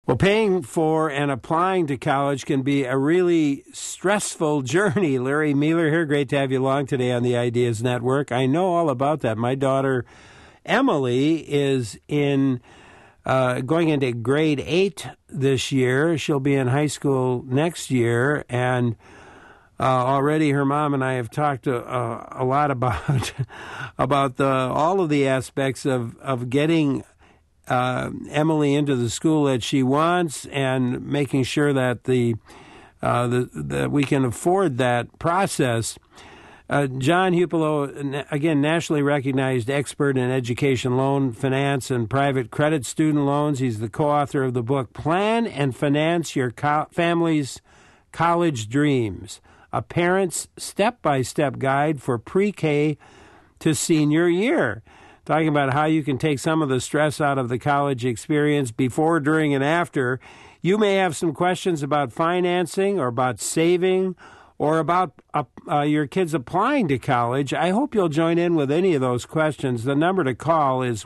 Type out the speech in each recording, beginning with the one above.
Well, paying for and applying to college can be a really stressful journey. Larry Mueller here. Great to have you along today on the Ideas Network. I know all about that. My daughter, Emily, is going into grade 8 this year. She'll be in high school next year, and already her mom and I have talked a lot about all of the aspects of getting Emily into the school that she wants, and making sure that that we can afford that process. John Hupelo, again, nationally recognized expert in education loan finance and private credit student loans. He's the co-author of the book Plan and Finance Your Family's College Dreams, a parent's step-by-step guide for pre-K to senior year. Talking about how you can take some of the stress out of the college experience before, during, and after. You may have some questions about financing or about saving or about your kids applying to college. I hope you'll join in with any of those questions. The number to call is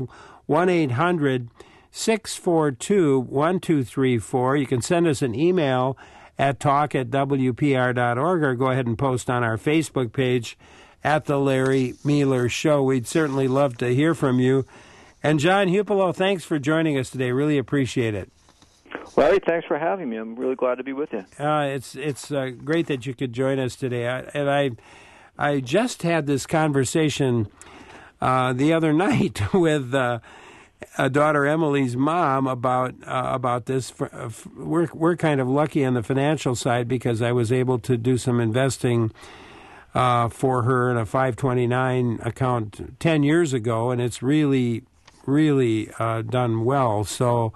1-800-642-1234. You can send us an email at talk@wpr.org or go ahead and post on our Facebook page at The Larry Mueller Show. We'd certainly love to hear from you. And John Hupelo, thanks for joining us today. Really appreciate it. Larry, thanks for having me. I'm really glad to be with you. It's great that you could join us today. I just had this conversation the other night with daughter Emily's mom about this. We're kind of lucky on the financial side because I was able to do some investing for her in a 529 account 10 years ago, and it's really, really done well. So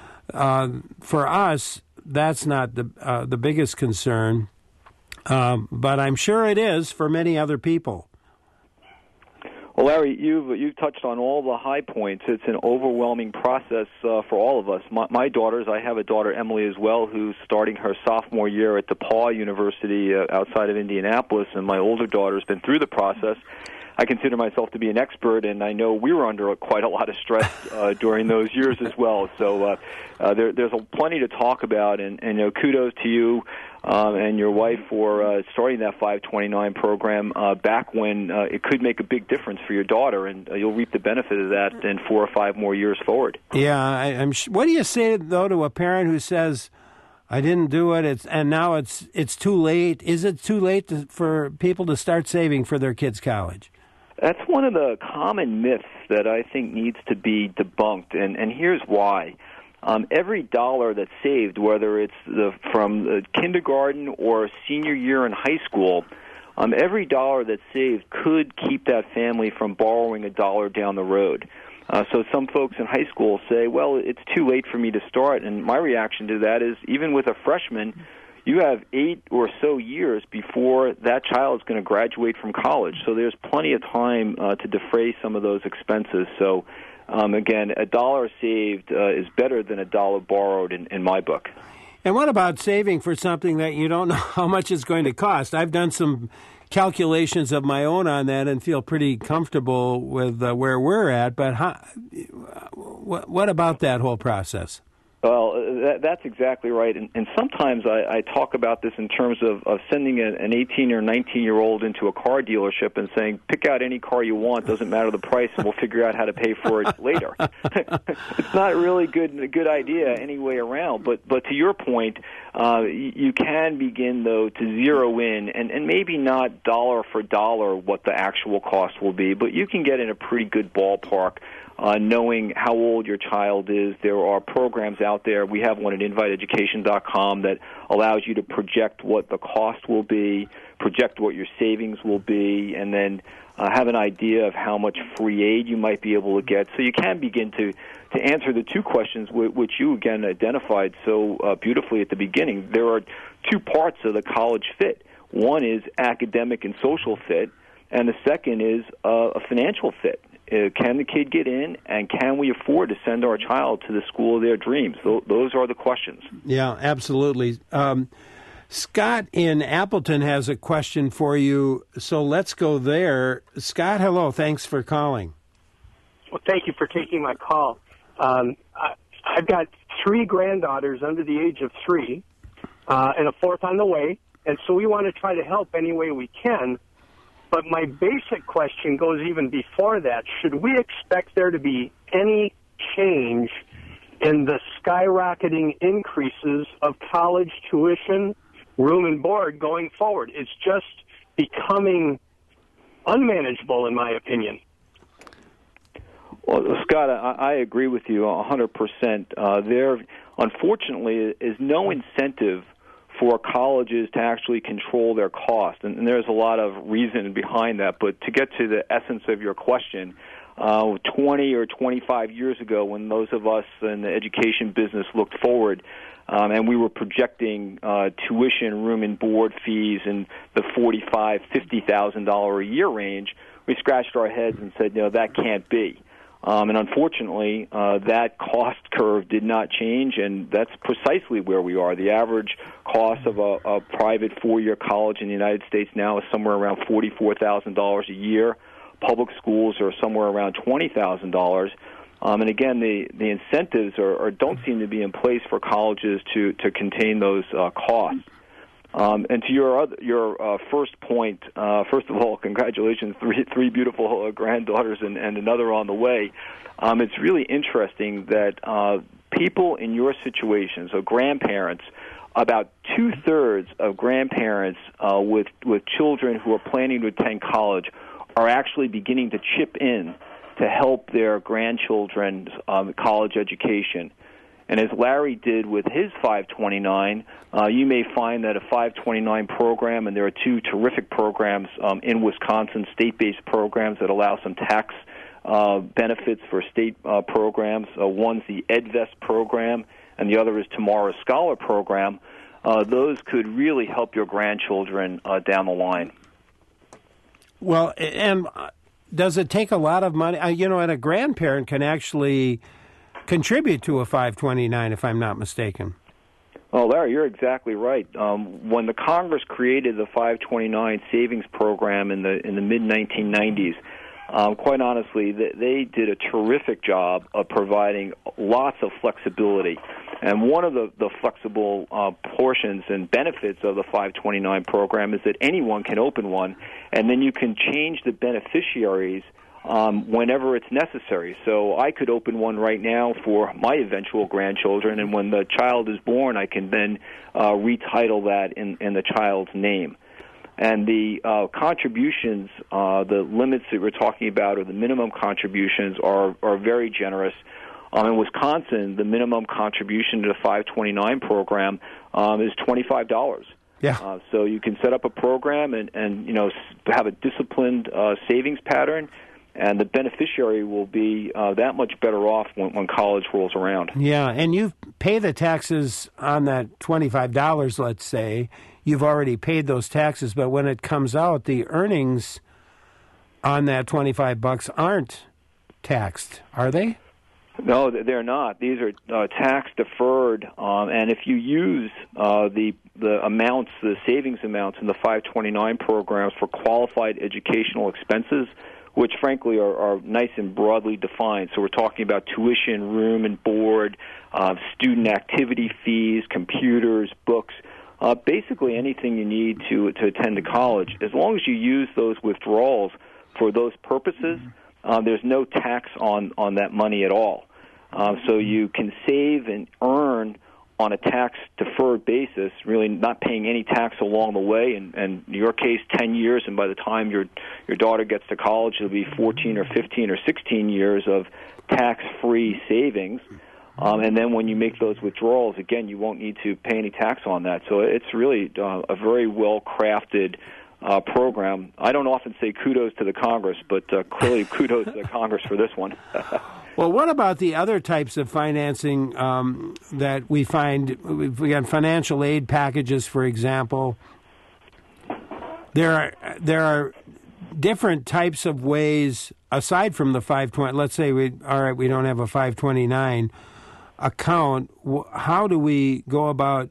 for us, that's not the biggest concern, but I'm sure it is for many other people. Well, Larry, you've touched on all the high points. It's an overwhelming process for all of us. My daughters, I have a daughter, Emily, as well, who's starting her sophomore year at DePauw University outside of Indianapolis, and my older daughter's been through the process. I consider myself to be an expert, and I know we were under quite a lot of stress during those years as well. So there's plenty to talk about, and kudos to you and your wife for starting that 529 program back when it could make a big difference for your daughter, and you'll reap the benefit of that in 4 or 5 more years forward. Yeah, what do you say, though, to a parent who says, I didn't do it, and now it's too late? Is it too late for people to start saving for their kids' college? That's one of the common myths that I think needs to be debunked, and here's why. Every dollar that's saved, whether it's from the kindergarten or senior year in high school, every dollar that's saved could keep that family from borrowing a dollar down the road. So some folks in high school say, well, it's too late for me to start, and my reaction to that is, even with a freshman, you have 8 or so years before that child is going to graduate from college. So there's plenty of time to defray some of those expenses. So, again, a dollar saved is better than a dollar borrowed in my book. And what about saving for something that you don't know how much it's going to cost? I've done some calculations of my own on that and feel pretty comfortable with where we're at. But what about that whole process? Well, that's exactly right. And sometimes I talk about this in terms of sending an 18 or 19-year-old into a car dealership and saying, pick out any car you want, doesn't matter the price, and we'll figure out how to pay for it later. It's not really a good idea any way around. But to your point, you can begin, though, to zero in, and maybe not dollar for dollar what the actual cost will be, but you can get in a pretty good ballpark. Knowing how old your child is. There are programs out there. We have one at inviteeducation.com that allows you to project what the cost will be, project what your savings will be, and then have an idea of how much free aid you might be able to get. So you can begin to answer the 2 questions which you, again, identified so beautifully at the beginning. There are 2 parts of the college fit. One is academic and social fit, and the second is a financial fit. Can the kid get in, and can we afford to send our child to the school of their dreams? Those are the questions. Yeah, absolutely. Scott in Appleton has a question for you, so let's go there. Scott, hello. Thanks for calling. Well, thank you for taking my call. I've got 3 granddaughters under the age of 3, and a 4th on the way. And so we want to try to help any way we can. But my basic question goes even before that. Should we expect there to be any change in the skyrocketing increases of college tuition, room and board going forward? It's just becoming unmanageable, in my opinion. Well, Scott, I agree with you 100%. There, unfortunately, is no incentive for colleges to actually control their cost, and there's a lot of reason behind that. But to get to the essence of your question, 20 or 25 years ago, when those of us in the education business looked forward, and we were projecting tuition, room and board fees in the $45,000, $50,000 a year range, we scratched our heads and said, that can't be. And unfortunately, that cost curve did not change, and that's precisely where we are. The average cost of a private 4-year college in the United States now is somewhere around $44,000 a year. Public schools are somewhere around $20,000. And again, the incentives don't seem to be in place for colleges to contain those costs. And to your first point, first of all, congratulations, three beautiful granddaughters and another on the way. It's really interesting that people in your situation, so grandparents, about 2/3 of grandparents with children who are planning to attend college are actually beginning to chip in to help their grandchildren's college education. And as Larry did with his 529, you may find that a 529 program, and there are 2 terrific programs in Wisconsin, state-based programs that allow some tax benefits for state programs. One's the EdVest program, and the other is Tomorrow's Scholar program. Those could really help your grandchildren down the line. Well, and does it take a lot of money? And a grandparent can actually contribute to a 529, if I'm not mistaken. Well, Larry, you're exactly right. When the Congress created the 529 savings program in the mid-1990s, quite honestly, they did a terrific job of providing lots of flexibility. And one of the flexible portions and benefits of the 529 program is that anyone can open one, and then you can change the beneficiaries whenever it's necessary. So I could open one right now for my eventual grandchildren, and when the child is born, I can then retitle that in the child's name. And the contributions, the limits that we're talking about, or the minimum contributions, are very generous. In Wisconsin, the minimum contribution to the 529 program is $25. Yeah. So you can set up a program and have a disciplined savings pattern, and the beneficiary will be that much better off when college rolls around. Yeah, and you pay the taxes on that $25, let's say. You've already paid those taxes, but when it comes out, the earnings on that $25 aren't taxed, are they? No, they're not. These are tax deferred, and if you use the amounts, the savings amounts in the 529 programs for qualified educational expenses, which frankly are nice and broadly defined. So we're talking about tuition, room and board, student activity fees, computers, books, basically anything you need to attend to college. As long as you use those withdrawals for those purposes, there's no tax on that money at all. So you can save and earn on a tax-deferred basis, really not paying any tax along the way. And in your case, 10 years, and by the time your daughter gets to college, it'll be 14 or 15 or 16 years of tax-free savings. And then when you make those withdrawals, again, you won't need to pay any tax on that. So it's really a very well-crafted program. I don't often say kudos to the Congress, but clearly kudos to the Congress for this one. Well, what about the other types of financing that we find? We got financial aid packages, for example. There are different types of ways aside from the 520. Let's say we don't have a 529 account. How do we go about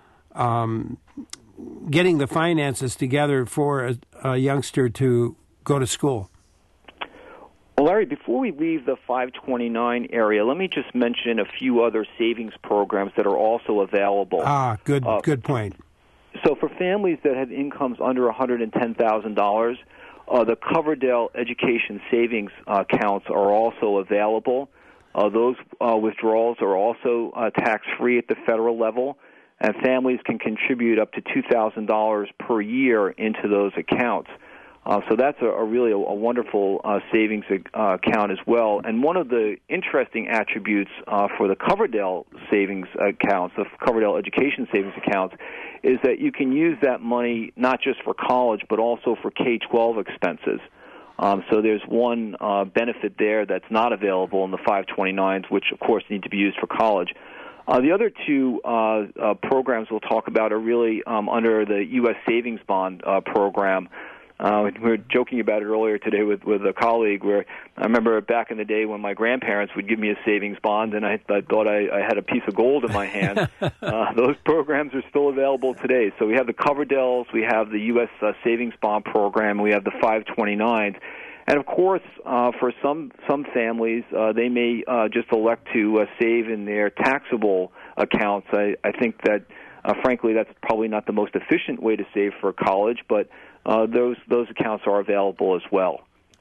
getting the finances together for a youngster to go to school? Well, Larry, before we leave the 529 area, let me just mention a few other savings programs that are also available. Good point. So for families that have incomes under $110,000, the Coverdell Education Savings accounts are also available. Those withdrawals are also tax-free at the federal level, and families can contribute up to $2,000 per year into those accounts. So that's a really a wonderful savings account as well. And one of the interesting attributes for the Coverdell savings accounts, the Coverdell Education Savings accounts, is that you can use that money not just for college but also for K-12 expenses. So there's one benefit there that's not available in the 529s, which, of course, need to be used for college. The other two programs we'll talk about are really under the U.S. Savings Bond program. We were joking about it earlier today with a colleague where I remember back in the day when my grandparents would give me a savings bond and I thought I had a piece of gold in my hand. Those programs are still available today. So we have the Coverdells, we have the U.S. Savings Bond program, we have the 529s. And, of course, for some families, they may just elect to save in their taxable accounts. I think that, frankly, that's probably not the most efficient way to save for college, but those accounts are available as well.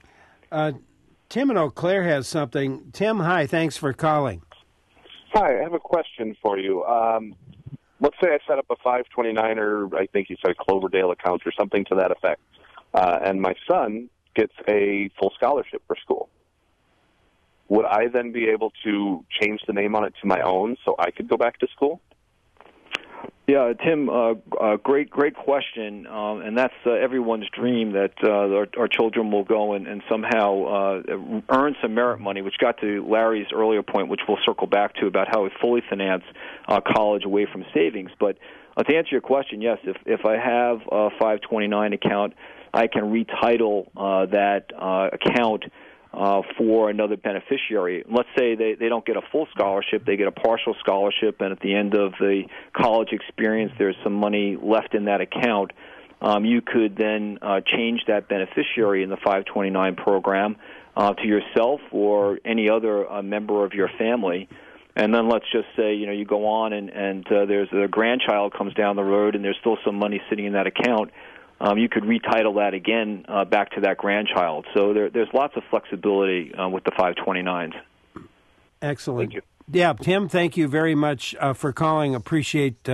Tim in Eau Claire has something. Tim, hi. Thanks for calling. Hi. I have a question for you. Let's say I set up a 529 or I think you said Cloverdale account or something to that effect, and my son gets a full scholarship for school. Would I then be able to change the name on it to my own so I could go back to school? Yeah, Tim, great question, and that's everyone's dream that our children will go and somehow earn some merit money, which got to Larry's earlier point, which we'll circle back to about how we fully finance college away from savings. But to answer your question, yes, if I have a 529 account, I can retitle that account for another beneficiary. Let's say they don't get a full scholarship, they get a partial scholarship, and at the end of the college experience there's some money left in that account. You could then change that beneficiary in the 529 program to yourself or any other member of your family. And then let's just say, you go on and there's a grandchild comes down the road and there's still some money sitting in that account. You could retitle that again back to that grandchild. So there's lots of flexibility with the 529s. Excellent. Thank you. Yeah, Tim, thank you very much for calling. Appreciate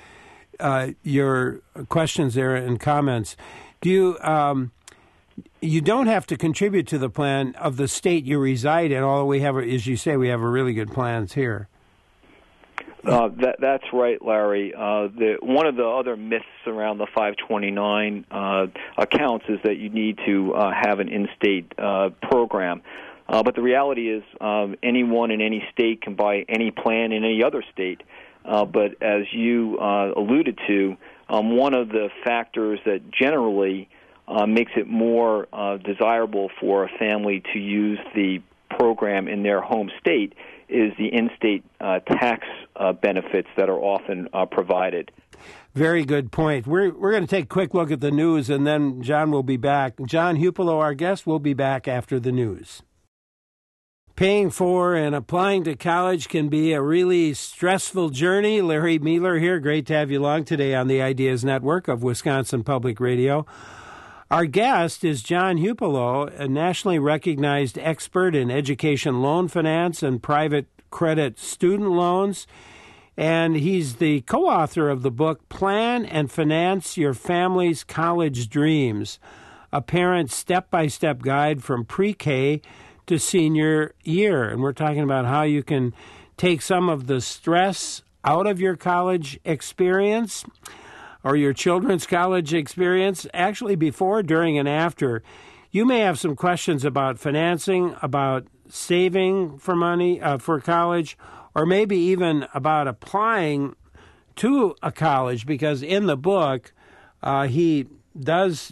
your questions there and comments. Do you don't have to contribute to the plan of the state you reside in, although we have, as you say, we have a really good plans here. That's right, Larry. One of the other myths around the 529 accounts is that you need to have an in-state program. But the reality is anyone in any state can buy any plan in any other state. But as you alluded to, one of the factors that generally makes it more desirable for a family to use the program in their home state is the in-state tax benefits that are often provided. Very good point. We're going to take a quick look at the news, and then John will be back. John Hupelo, our guest, will be back after the news. Paying for and applying to college can be a really stressful journey. Larry Mealer here. Great to have you along today on the Ideas Network of Wisconsin Public Radio. Our guest is John Hupelo, a nationally recognized expert in education loan finance and private credit student loans. And he's the co-author of the book, Plan and Finance Your Family's College Dreams, a parent's step-by-step guide from pre-K to senior year. And we're talking about how you can take some of the stress out of your college experience or your children's college experience, actually before, during, and after. You may have some questions about financing, about saving for money for college, or maybe even about applying to a college, because in the book he does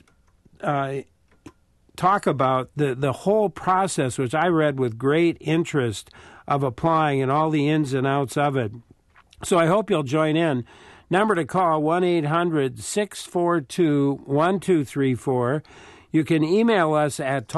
talk about the whole process, which I read with great interest, of applying and all the ins and outs of it. So I hope you'll join in. Number to call, 1-800-642-1234. you can email us at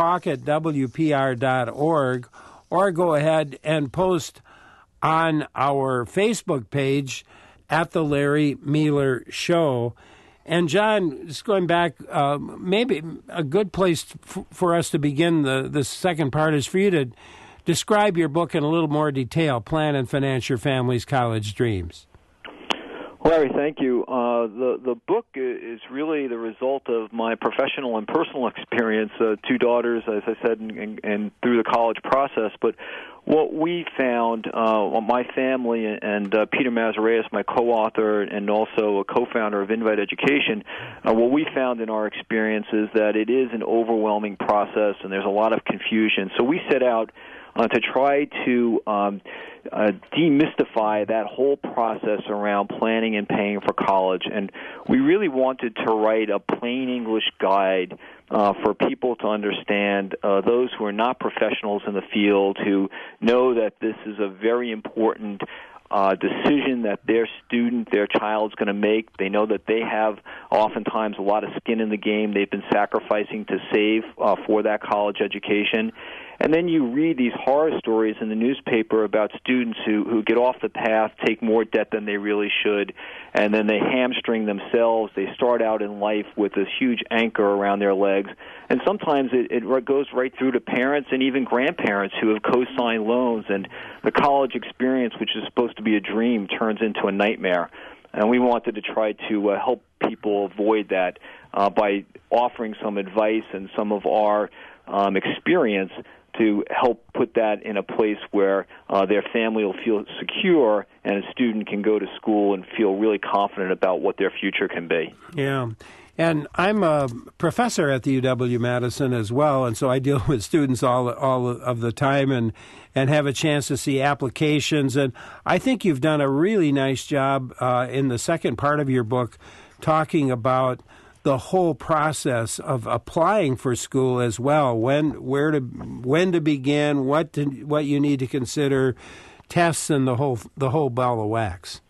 talk@wpr.org or go ahead and post on our Facebook page at The Larry Meiler Show. And, John, just going back, maybe a good place for us to begin the second part is for you to describe your book in a little more detail, Plan and Finance Your Family's College Dreams. Larry, thank you. The book is really the result of my professional and personal experience, 2 daughters, as I said, and through the college process. But what we found, my family and Peter Mazareas, my co-author and also a co-founder of Invite Education, what we found in our experience is that it is an overwhelming process and there's a lot of confusion. So we set out to try to demystify that whole process around planning and paying for college. And we really wanted to write a plain English guide for people to understand, those who are not professionals in the field, who know that this is a very important decision that their child's going to make. They know that they have oftentimes a lot of skin in the game they've been sacrificing to save for that college education. And then you read these horror stories in the newspaper about students who get off the path, take more debt than they really should, and then they hamstring themselves. They start out in life with this huge anchor around their legs. And sometimes it goes right through to parents and even grandparents who have co-signed loans, and the college experience, which is supposed to be a dream, turns into a nightmare. And we wanted to try to help people avoid that by offering some advice and some of our experience to help put that in a place where their family will feel secure and a student can go to school and feel really confident about what their future can be. Yeah. And I'm a professor at the UW-Madison as well, and so I deal with students all of the time and have a chance to see applications. And I think you've done a really nice job in the second part of your book talking about the whole process of applying for school as well. When to begin, what you need to consider, tests, and the whole ball of wax.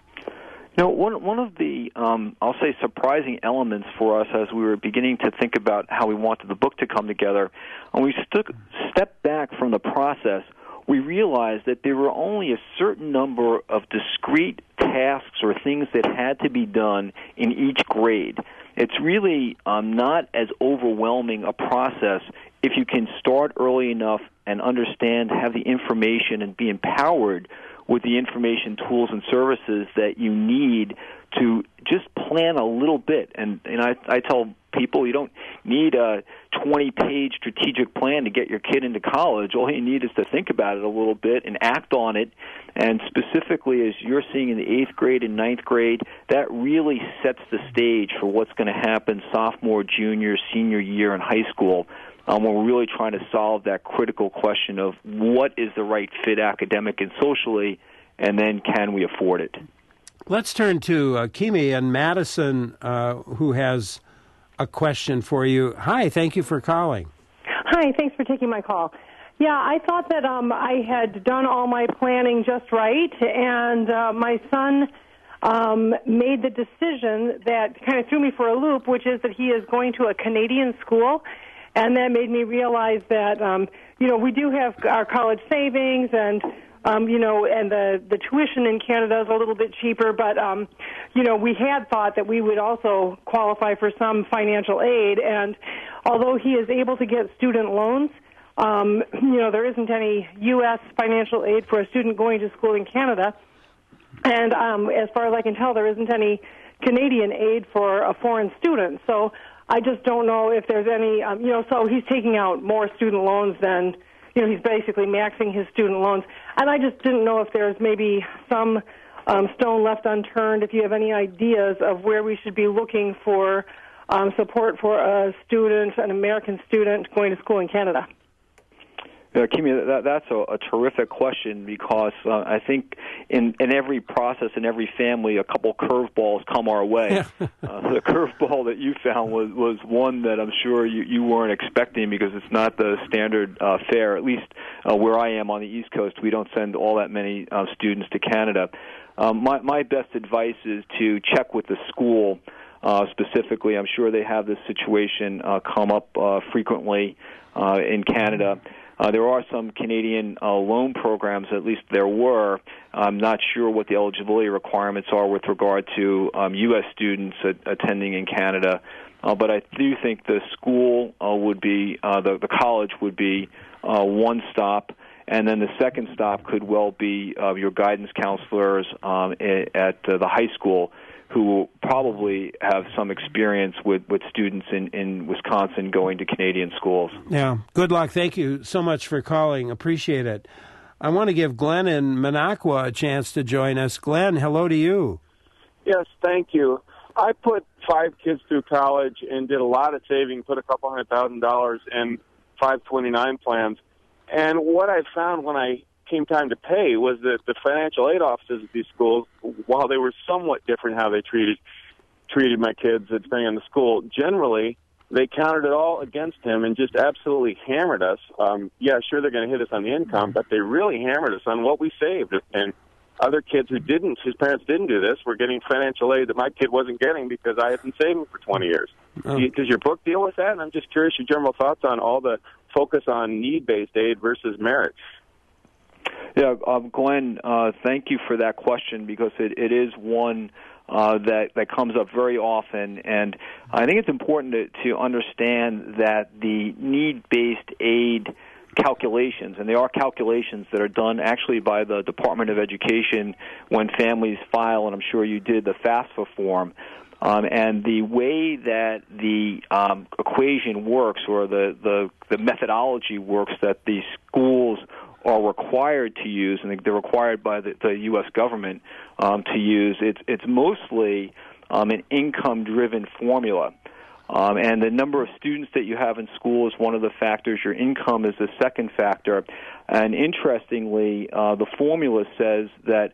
Now, one of the I'll say surprising elements for us as we were beginning to think about how we wanted the book to come together, when we stepped back from the process, we realized that there were only a certain number of discrete tasks or things that had to be done in each grade. It's really not as overwhelming a process if you can start early enough and understand, have the information, and be empowered with the information, tools, and services that you need to just plan a little bit. And I tell people you don't need a 20-page strategic plan to get your kid into college. All you need is to think about it a little bit and act on it. And specifically, as you're seeing in the 8th grade and 9th grade, that really sets the stage for what's going to happen sophomore, junior, senior year in high school, when we're really trying to solve that critical question of what is the right fit academic and socially, and then can we afford it? Let's turn to Kimi in Madison, who has a question for you. Hi, thank you for calling. Hi, thanks for taking my call. Yeah, I thought that I had done all my planning just right, and my son made the decision that kind of threw me for a loop, which is that he is going to a Canadian school, and that made me realize that, we do have our college savings and and the tuition in Canada is a little bit cheaper, but, we had thought that we would also qualify for some financial aid. And although he is able to get student loans, there isn't any U.S. financial aid for a student going to school in Canada. And as far as I can tell, there isn't any Canadian aid for a foreign student. So I just don't know if there's any, so he's taking out more student loans than, he's basically maxing his student loans. And I just didn't know if there's maybe some stone left unturned, if you have any ideas of where we should be looking for support for a student, an American student going to school in Canada. Kimi, that's a terrific question because I think in every process, in every family, a couple curveballs come our way. The curveball that you found was one that I'm sure you weren't expecting because it's not the standard fare. At least where I am on the East Coast, we don't send all that many students to Canada. My best advice is to check with the school specifically. I'm sure they have this situation come up frequently in Canada. There are some Canadian loan programs, at least there were. I'm not sure what the eligibility requirements are with regard to U.S. students attending in Canada. But I do think the school would be, the college would be one stop. And then the second stop could well be your guidance counselors at the high school, who will probably have some experience with students in Wisconsin going to Canadian schools. Yeah. Good luck. Thank you so much for calling. Appreciate it. I want to give Glenn in Minocqua a chance to join us. Glenn, hello to you. Yes, thank you. I put 5 kids through college and did a lot of saving, put a couple $100,000 in 529 plans. And what I found when I came time to pay was that the financial aid offices at these schools, while they were somewhat different how they treated my kids depending on the school, generally they counted it all against him and just absolutely hammered us. Yeah, sure, they're going to hit us on the income, but they really hammered us on what we saved. And other kids whose parents didn't do this, were getting financial aid that my kid wasn't getting because I had been saving for 20 years. Does your book deal with that? And I'm just curious your general thoughts on all the focus on need-based aid versus merit. Yeah, Glenn, thank you for that question, because it is one that comes up very often, and I think it's important to understand that the need-based aid calculations, and they are calculations that are done actually by the Department of Education when families file, and I'm sure you did, the FAFSA form. And the way that the equation works, or the methodology works, that the schools are required to use, and they're required by the U.S. government to use, it's mostly an income-driven formula. And the number of students that you have in school is one of the factors. Your income is the second factor. And interestingly, the formula says that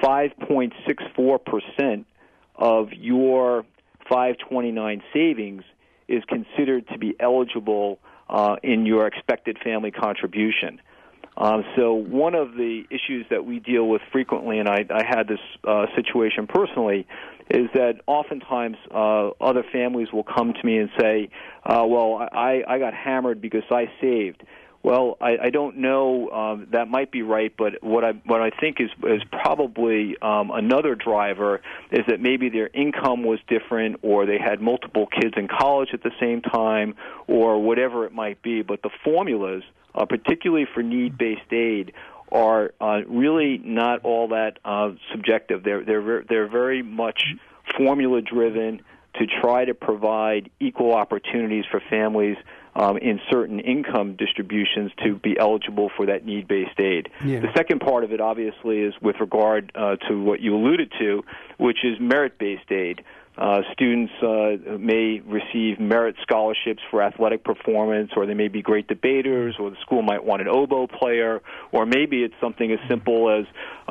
5.64% of your 529 savings is considered to be eligible in your expected family contribution. So one of the issues that we deal with frequently, and I had this situation personally, is that oftentimes other families will come to me and say, well, I got hammered because I saved. Well, I don't know. That might be right, but what I think is probably another driver is that maybe their income was different, or they had multiple kids in college at the same time, or whatever it might be. But the formulas, particularly for need-based aid, are really not all that subjective. They're very much formula-driven to try to provide equal opportunities for families in certain income distributions to be eligible for that need-based aid. Yeah. The second part of it, obviously, is with regard to what you alluded to, which is merit-based aid. Students may receive merit scholarships for athletic performance, or they may be great debaters, or the school might want an oboe player, or maybe it's something as simple as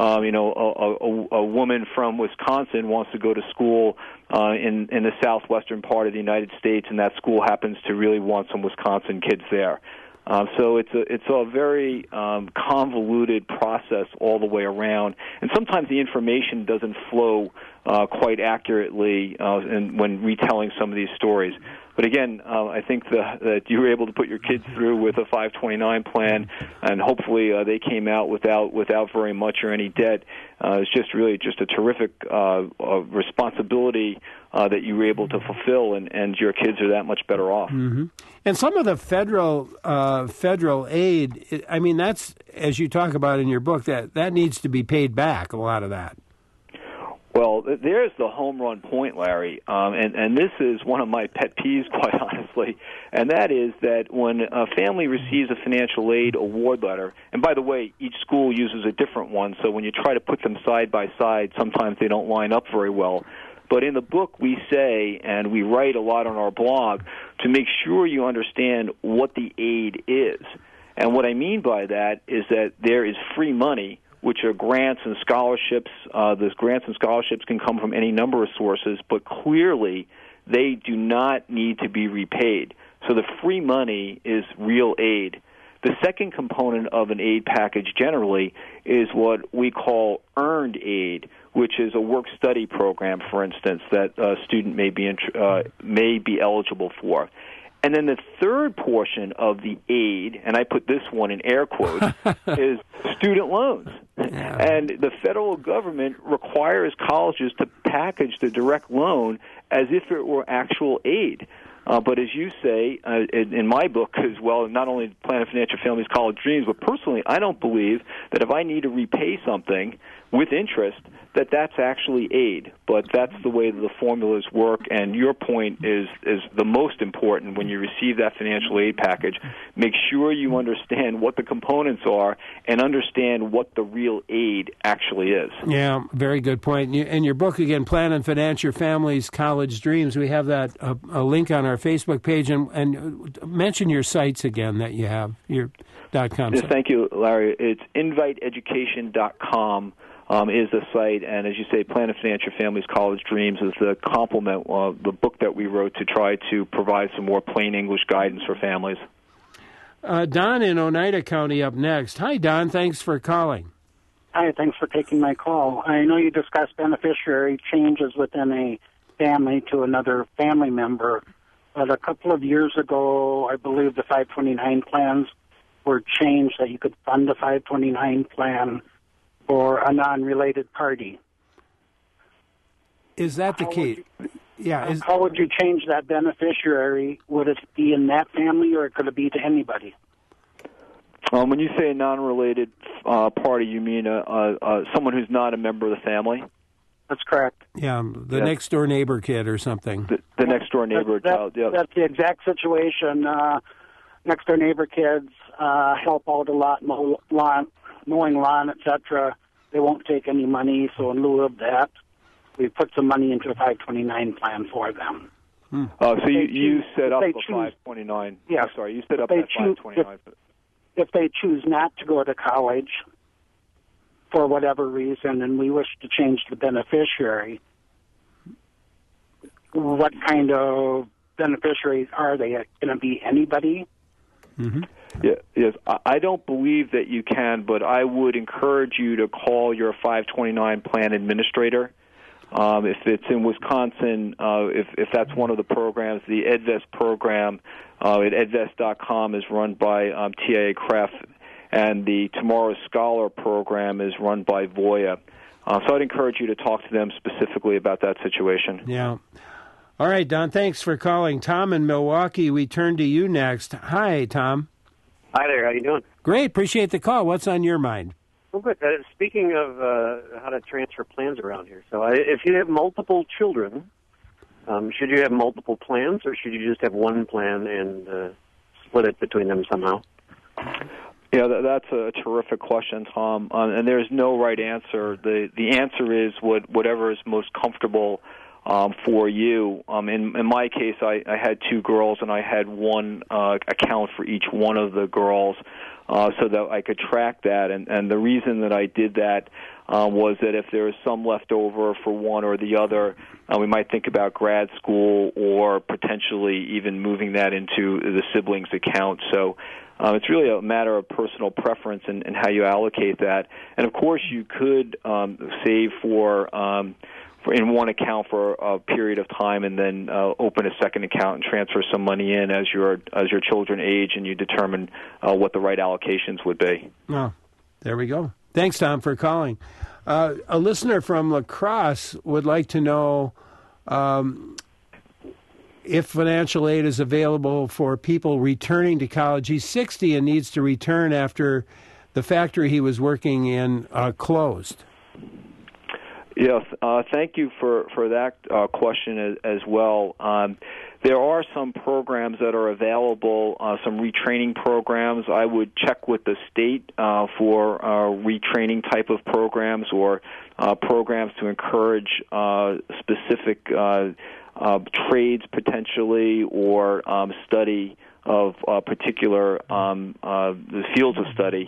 a woman from Wisconsin wants to go to school in the southwestern part of the United States, and that school happens to really want some Wisconsin kids there. So it's a very convoluted process all the way around, and sometimes the information doesn't flow quite accurately when retelling some of these stories. But again, I think that you were able to put your kids through with a 529 plan, and hopefully they came out without very much or any debt. It's just really just a terrific responsibility that you were able to fulfill, and your kids are that much better off. Mm-hmm. And some of the federal aid, I mean, that's, as you talk about in your book, that needs to be paid back, a lot of that. Well, there's the home run point, Larry, and this is one of my pet peeves, quite honestly, and that is that when a family receives a financial aid award letter, and by the way, each school uses a different one, so when you try to put them side by side, sometimes they don't line up very well. But in the book, we say, and we write a lot on our blog, to make sure you understand what the aid is. And what I mean by that is that there is free money, which are grants and scholarships. Those grants and scholarships can come from any number of sources, but clearly they do not need to be repaid. So the free money is real aid. The second component of an aid package generally is what we call earned aid, which is a work-study program, for instance, that a student may be eligible for. And then the third portion of the aid, and I put this one in air quotes, is student loans. Yeah. And the federal government requires colleges to package the direct loan as if it were actual aid. But as you say, in my book as well, not only Plan a Financial Family's College Dreams, but personally, I don't believe that if I need to repay something with interest, that that's actually aid. But that's the way that the formulas work, and your point is the most important when you receive that financial aid package. Make sure you understand what the components are and understand what the real aid actually is. Yeah, very good point. In your book, again, Plan and Finance Your Family's College Dreams, we have that a link on our Facebook page, and mention your sites again that you have, your .com yes, site. Thank you, Larry. It's inviteeducation.com. Is the site, and as you say, Plan to Finance Your Family's College Dreams is the complement, the book that we wrote to try to provide some more plain English guidance for families. Don in Oneida County up next. Hi, Don. Thanks for calling. Hi, thanks for taking my call. I know you discussed beneficiary changes within a family to another family member, but a couple of years ago, I believe the 529 plans were changed that you could fund the 529 plan for a non-related party. Is that the key? How would you change that beneficiary? Would it be in that family, or could it be to anybody? When you say a non-related party, you mean someone who's not a member of the family? That's correct. Yeah, the next-door neighbor kid or something. The next-door neighbor child, yeah. That's the exact situation. Next-door neighbor kids help out a lot, mowing lawn, etc. They won't take any money, so in lieu of that, we put some money into a 529 plan for them. So you set up a 529. Yeah. You set up that 529. If they choose not to go to college for whatever reason, and we wish to change the beneficiary, what kind of beneficiaries are they? Going to be anybody? Mm-hmm. Yeah, yes, I don't believe that you can, but I would encourage you to call your 529 plan administrator. If it's in Wisconsin, if that's one of the programs, the EdVest program at edvest.com is run by TIA CREF, and the Tomorrow Scholar program is run by Voya. So I'd encourage you to talk to them specifically about that situation. Yeah. All right, Don, thanks for calling. Tom in Milwaukee, we turn to you next. Hi, Tom. Hi there. How you doing? Great. Appreciate the call. What's on your mind? Well, good. Speaking of how to transfer plans around here, so if you have multiple children, should you have multiple plans, or should you just have one plan and split it between them somehow? Yeah, that's a terrific question, Tom. And there's no right answer. The answer is whatever is most comfortable for you. In my case, I had two girls, and I had one account for each one of the girls so that I could track that. And the reason that I did that was that if there was some left over for one or the other, we might think about grad school or potentially even moving that into the siblings' account. So it's really a matter of personal preference and how you allocate that. And, of course, you could save for in one account for a period of time and then open a second account and transfer some money in as your children age and you determine what the right allocations would be. Oh, there we go. Thanks, Tom, for calling. A listener from La Crosse would like to know if financial aid is available for people returning to college. He's 60 and needs to return after the factory he was working in closed. Yes, thank you for that question as well. There are some programs that are available, some retraining programs. I would check with the state for retraining type of programs or programs to encourage specific trades potentially or study of particular fields of study.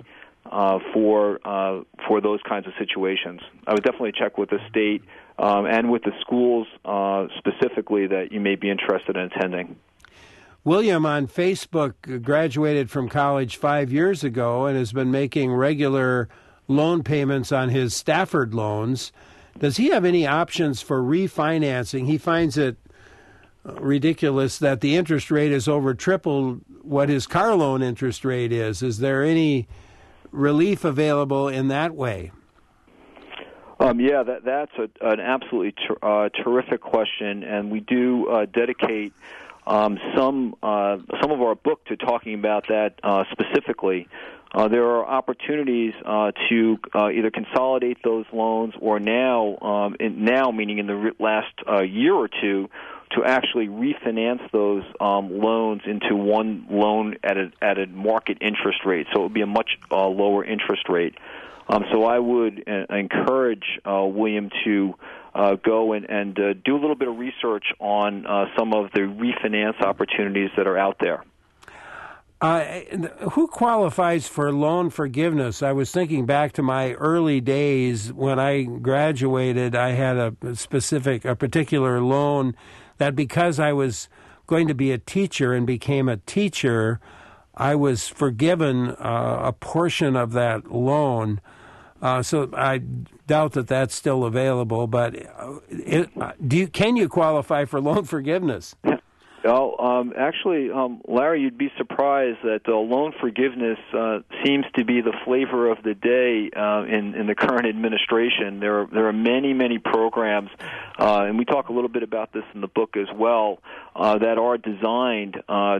For those kinds of situations. I would definitely check with the state and with the schools specifically that you may be interested in attending. William on Facebook graduated from college 5 years ago and has been making regular loan payments on his Stafford loans. Does he have any options for refinancing? He finds it ridiculous that the interest rate is over triple what his car loan interest rate is. Is there any relief available in that way? Yeah, that's an absolutely terrific question, and we do dedicate some of our book to talking about that specifically. There are opportunities to either consolidate those loans or now meaning in the last year or two, to actually refinance those loans into one loan at a market interest rate. So it would be a much lower interest rate. So I would encourage William to go and do a little bit of research on some of the refinance opportunities that are out there. Who qualifies for loan forgiveness? I was thinking back to my early days when I graduated. I had a particular loan that because I was going to be a teacher and became a teacher, I was forgiven a portion of that loan. So I doubt that that's still available. But can you qualify for loan forgiveness? Well, actually, Larry, you'd be surprised that loan forgiveness seems to be the flavor of the day in the current administration. There are many programs, and we talk a little bit about this in the book as well, that are designed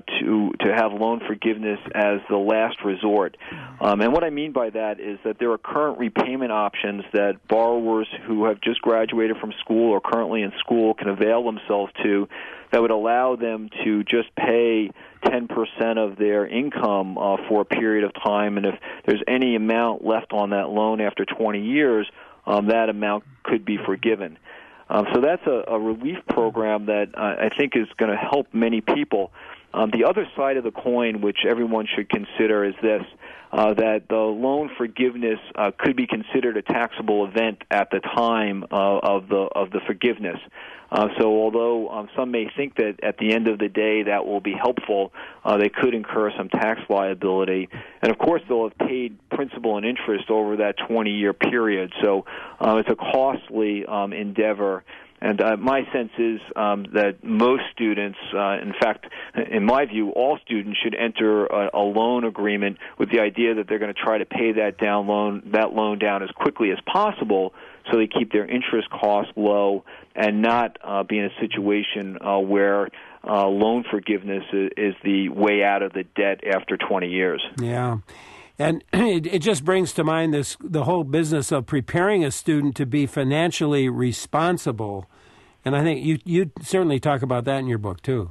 to have loan forgiveness as the last resort. And what I mean by that is that there are current repayment options that borrowers who have just graduated from school or currently in school can avail themselves to, that would allow them to just pay 10% of their income for a period of time, and if there's any amount left on that loan after 20 years, that amount could be forgiven. So that's a relief program that I think is going to help many people. The other side of the coin, which everyone should consider, is this, that the loan forgiveness could be considered a taxable event at the time of the forgiveness. So although some may think that at the end of the day that will be helpful, they could incur some tax liability. And, of course, they'll have paid principal and interest over that 20-year period. So it's a costly endeavor. And my sense is that most students, in fact, in my view, all students should enter a loan agreement with the idea that they're going to try to pay that loan down as quickly as possible, so they keep their interest costs low and not be in a situation where loan forgiveness is the way out of the debt after 20 years. Yeah. And it just brings to mind the whole business of preparing a student to be financially responsible. And I think you certainly talk about that in your book, too.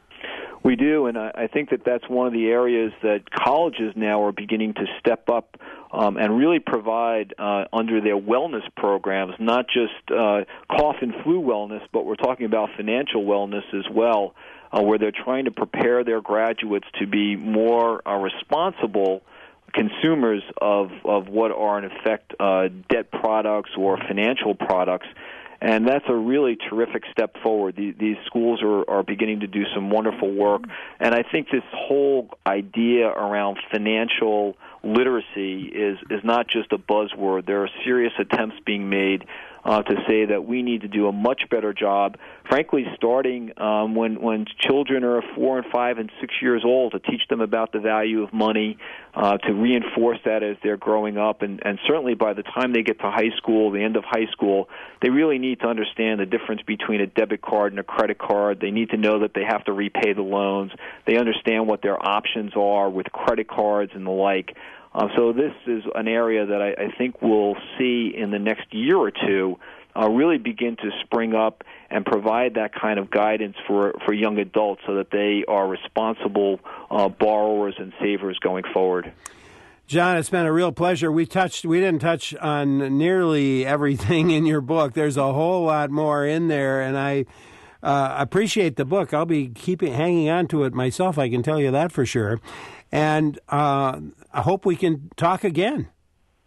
We do, and I think that that's one of the areas that colleges now are beginning to step up and really provide under their wellness programs, not just cough and flu wellness, but we're talking about financial wellness as well, where they're trying to prepare their graduates to be more responsible consumers of what are, in effect, debt products or financial products. And that's a really terrific step forward. These schools are beginning to do some wonderful work. And I think this whole idea around financial literacy is not just a buzzword. There are serious attempts being made to say that we need to do a much better job, frankly, starting when children are 4 and 5 and 6 years old, to teach them about the value of money, to reinforce that as they're growing up. And certainly by the time they get to high school, the end of high school, they really need to understand the difference between a debit card and a credit card. They need to know that they have to repay the loans. They understand what their options are with credit cards and the like. So this is an area that I think we'll see in the next year or two really begin to spring up and provide that kind of guidance for young adults so that they are responsible borrowers and savers going forward. John, it's been a real pleasure. We didn't touch on nearly everything in your book. There's a whole lot more in there, and I appreciate the book. I'll be hanging on to it myself, I can tell you that for sure. And I hope we can talk again.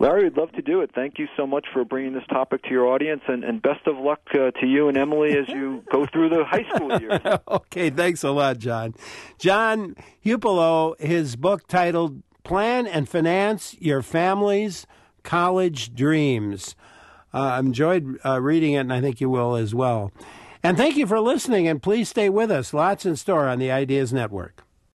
Larry, we'd love to do it. Thank you so much for bringing this topic to your audience, and best of luck to you and Emily as you go through the high school years. Okay, thanks a lot, John. John Hupalo, his book titled Plan and Finance Your Family's College Dreams. I enjoyed reading it, and I think you will as well. And thank you for listening, and please stay with us. Lots in store on the Ideas Network.